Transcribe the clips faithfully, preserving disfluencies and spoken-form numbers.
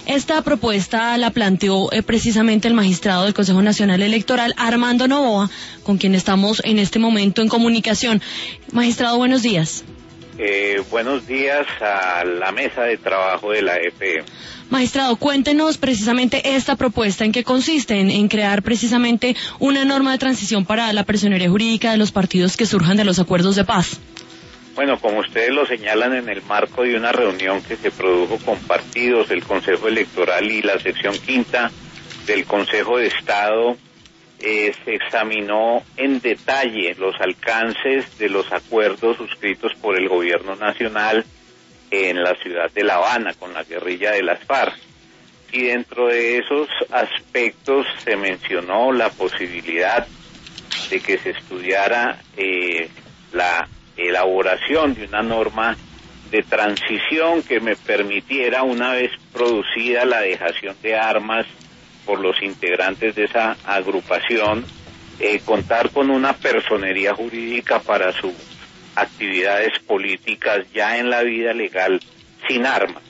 Esta propuesta la planteó eh, precisamente el magistrado del Consejo Nacional Electoral, Armando Novoa, con quien estamos en este momento en comunicación. Magistrado, buenos días. Eh, buenos días a la mesa de trabajo de la E P E. Magistrado, cuéntenos precisamente esta propuesta, ¿en qué consiste? En, en crear precisamente una norma de transición para la personería jurídica de los partidos que surjan de los acuerdos de paz. Bueno, como ustedes lo señalan, en el marco de una reunión que se produjo con partidos, el Consejo Electoral y la sección quinta del Consejo de Estado, eh, se examinó en detalle los alcances de los acuerdos suscritos por el gobierno nacional en la ciudad de La Habana con la guerrilla de las FARC. Y dentro de esos aspectos se mencionó la posibilidad de que se estudiara eh, la elaboración de una norma de transición que me permitiera, una vez producida la dejación de armas por los integrantes de esa agrupación, eh, contar con una personería jurídica para sus actividades políticas ya en la vida legal sin armas.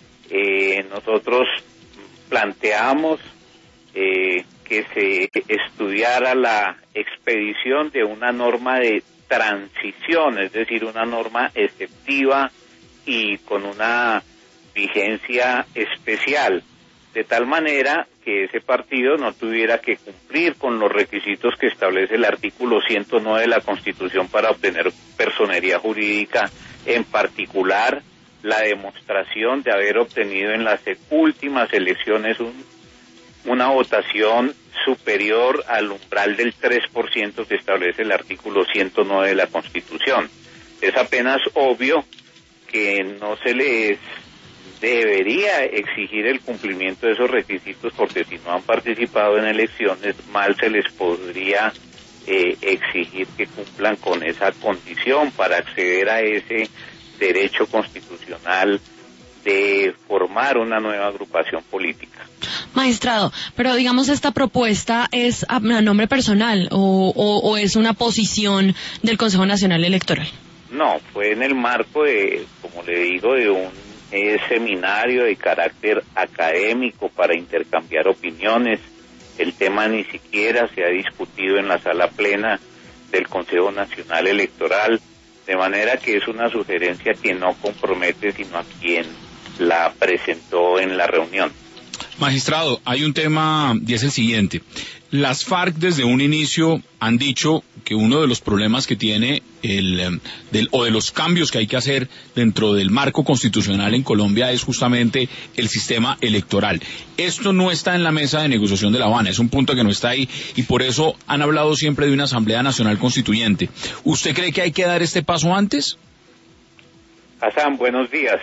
Eh, nosotros planteamos eh, que se estudiara la expedición de una norma de transición, es decir, una norma exceptiva y con una vigencia especial, de tal manera que ese partido no tuviera que cumplir con los requisitos que establece el artículo ciento nueve de la Constitución para obtener personería jurídica, en particular la demostración de haber obtenido en las últimas elecciones un, una votación superior al umbral del tres por ciento que establece el artículo ciento nueve de la Constitución. Es apenas obvio que no se les debería exigir el cumplimiento de esos requisitos, porque si no han participado en elecciones, mal se les podría eh, exigir que cumplan con esa condición para acceder a ese derecho constitucional de formar una nueva agrupación política. Magistrado, pero digamos, ¿esta propuesta es a nombre personal o, o, o es una posición del Consejo Nacional Electoral? No, fue en el marco de, como le digo, de un eh, seminario de carácter académico para intercambiar opiniones. El tema ni siquiera se ha discutido en la sala plena del Consejo Nacional Electoral, de manera que es una sugerencia que no compromete sino a quien la presentó en la reunión. Magistrado, hay un tema y es el siguiente. Las FARC desde un inicio han dicho que uno de los problemas que tiene el del, o de los cambios que hay que hacer dentro del marco constitucional en Colombia es justamente el sistema electoral. Esto no está en la mesa de negociación de La Habana, es un punto que no está ahí y por eso han hablado siempre de una Asamblea Nacional Constituyente. ¿Usted cree que hay que dar este paso antes? Hassan, buenos días.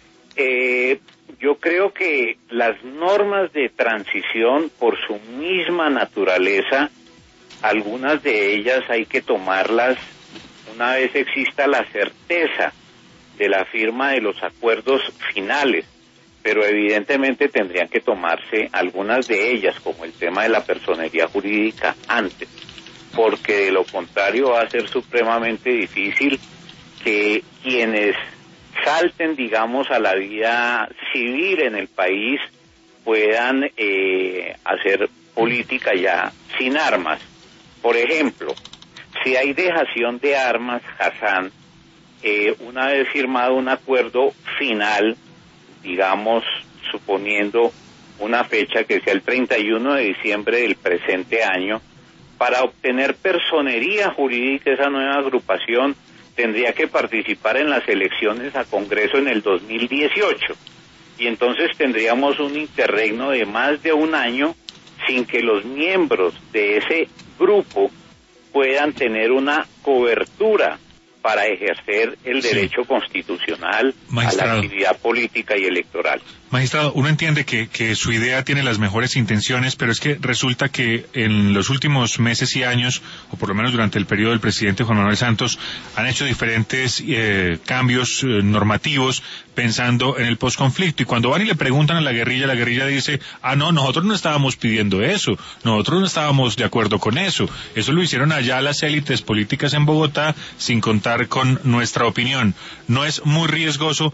Eh, yo creo que las normas de transición, por su misma naturaleza, algunas de ellas hay que tomarlas una vez exista la certeza de la firma de los acuerdos finales, pero evidentemente tendrían que tomarse algunas de ellas, como el tema de la personería jurídica, antes, porque de lo contrario va a ser supremamente difícil que quienes salten, digamos, a la vida civil en el país puedan eh, hacer política ya sin armas. Por ejemplo, si hay dejación de armas, Hassan, eh, una vez firmado un acuerdo final, digamos, suponiendo una fecha que sea el treinta y uno de diciembre del presente año, para obtener personería jurídica esa nueva agrupación tendría que participar en las elecciones a Congreso en el dos mil dieciocho. Y entonces tendríamos un interregno de más de un año sin que los miembros de ese grupo puedan tener una cobertura para ejercer el derecho sí. constitucional Magistrado. a la actividad política y electoral. Magistrado, uno entiende que, que su idea tiene las mejores intenciones, pero es que resulta que en los últimos meses y años, o por lo menos durante el periodo del presidente Juan Manuel Santos, han hecho diferentes eh, cambios eh, normativos pensando en el posconflicto. Y cuando van y le preguntan a la guerrilla, la guerrilla dice, ah, no, nosotros no estábamos pidiendo eso, nosotros no estábamos de acuerdo con eso. Eso lo hicieron allá las élites políticas en Bogotá sin contar con nuestra opinión. ¿No es muy riesgoso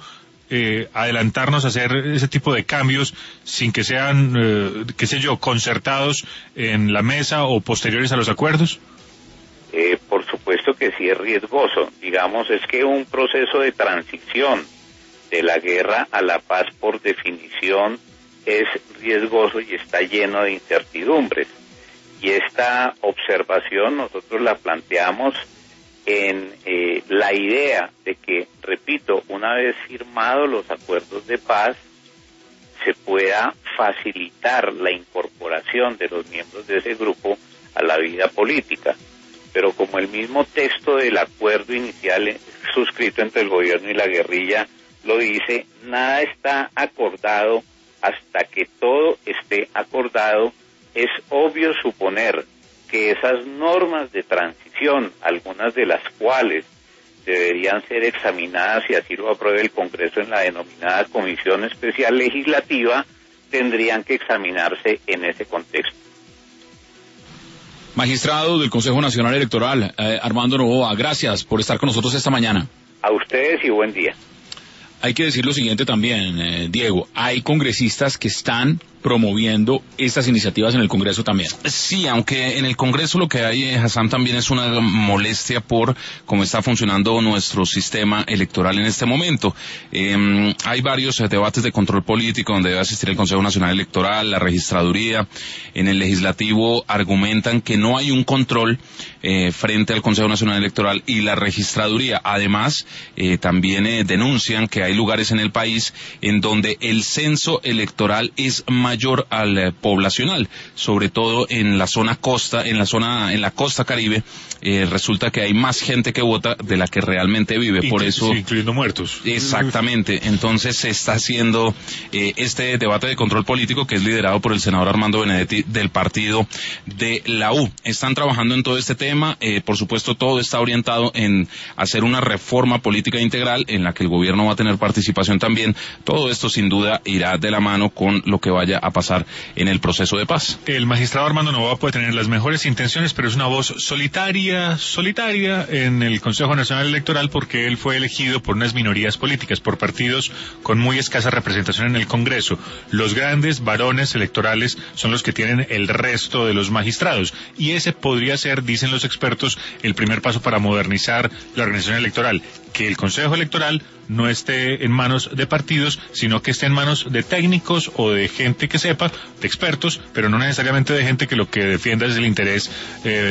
eh, adelantarnos a hacer ese tipo de cambios sin que sean, eh, qué sé yo, concertados en la mesa o posteriores a los acuerdos? Eh, por supuesto que sí es riesgoso. Digamos, es que un proceso de transición de la guerra a la paz, por definición, es riesgoso y está lleno de incertidumbres. Y esta observación nosotros la planteamos en eh, la idea de que, repito, una vez firmados los acuerdos de paz, se pueda facilitar la incorporación de los miembros de ese grupo a la vida política. Pero como el mismo texto del acuerdo inicial suscrito entre el gobierno y la guerrilla lo dice, nada está acordado hasta que todo esté acordado. Es obvio suponer que esas normas de transición, algunas de las cuales deberían ser examinadas, y así lo apruebe el Congreso en la denominada Comisión Especial Legislativa, tendrían que examinarse en ese contexto. Magistrado del Consejo Nacional Electoral, eh, Armando Noboa, gracias por estar con nosotros esta mañana. A ustedes y buen día. Hay que decir lo siguiente también, eh, Diego, hay congresistas que están promoviendo estas iniciativas en el Congreso también. Sí, aunque en el Congreso lo que hay, Hassan, también es una molestia por cómo está funcionando nuestro sistema electoral en este momento. Eh, hay varios eh, debates de control político donde debe asistir el Consejo Nacional Electoral, la Registraduría. En el Legislativo argumentan que no hay un control eh, frente al Consejo Nacional Electoral y la Registraduría. Además, eh, también eh, denuncian que hay lugares en el país en donde el censo electoral es más mayor al eh, poblacional, sobre todo en la zona costa, en la zona, en la costa caribe, eh, resulta que hay más gente que vota de la que realmente vive, por eso, sí, incluyendo muertos. Exactamente, entonces se está haciendo eh, este debate de control político que es liderado por el senador Armando Benedetti del partido de la U. Están trabajando en todo este tema, eh, por supuesto todo está orientado en hacer una reforma política integral en la que el gobierno va a tener participación también. Todo esto sin duda irá de la mano con lo que vaya a pasar en el proceso de paz. El magistrado Armando Noboa puede tener las mejores intenciones, pero es una voz solitaria, solitaria en el Consejo Nacional Electoral porque él fue elegido por unas minorías políticas, por partidos con muy escasa representación en el Congreso. Los grandes varones electorales son los que tienen el resto de los magistrados y ese podría ser, dicen los expertos, el primer paso para modernizar la organización electoral, que el Consejo Electoral no esté en manos de partidos, sino que esté en manos de técnicos o de gente que sepa, de expertos, pero no necesariamente de gente que lo que defienda es el interés eh,